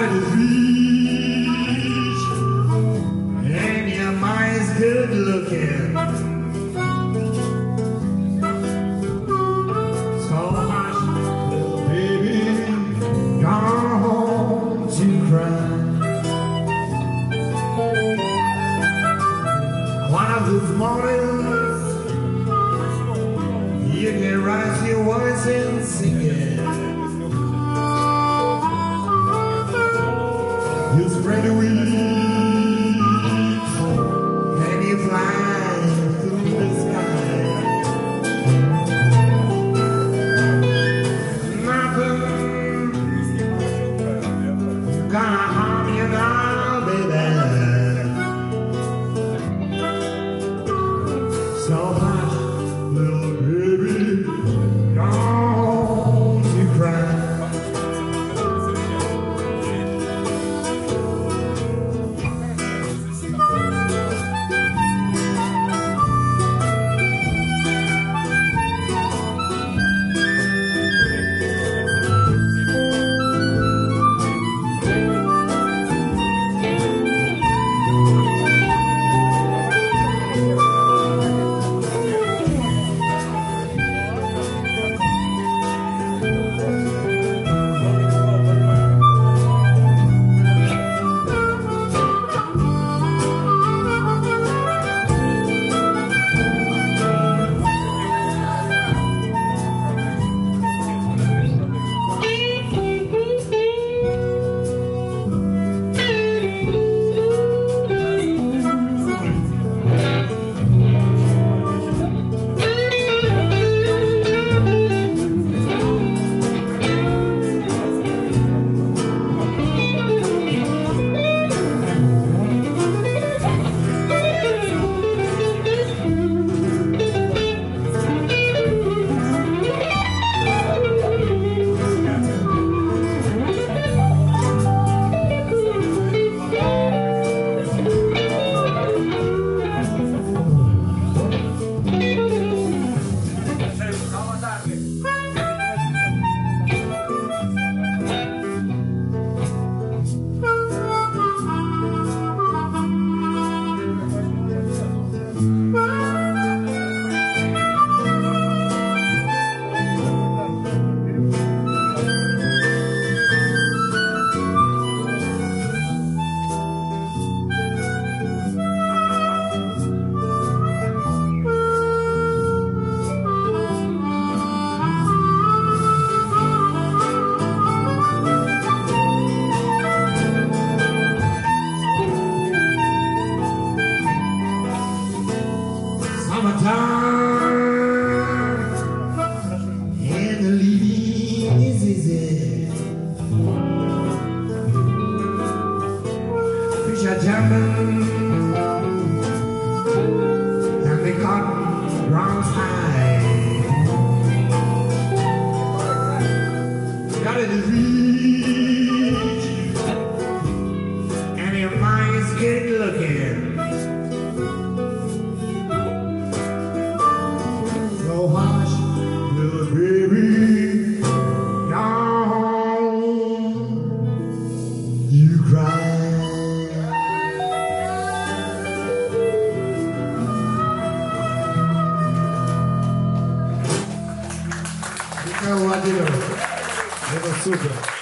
Started to reach, and your mind's good looking. So hush, little baby, don't you cry. One of these mornings, you can raise your voice and sing it. You spread the wings and you fly through the sky. Nothing gonna harm you now, baby. So hush, little baby, don't you cry. Summertime and the living is easy. Fish are jumping and the cotton grounds high. Got it to reach and your mind's good looking. So hush, little baby, don't you cry. Ikaw, Adilo. Ito super.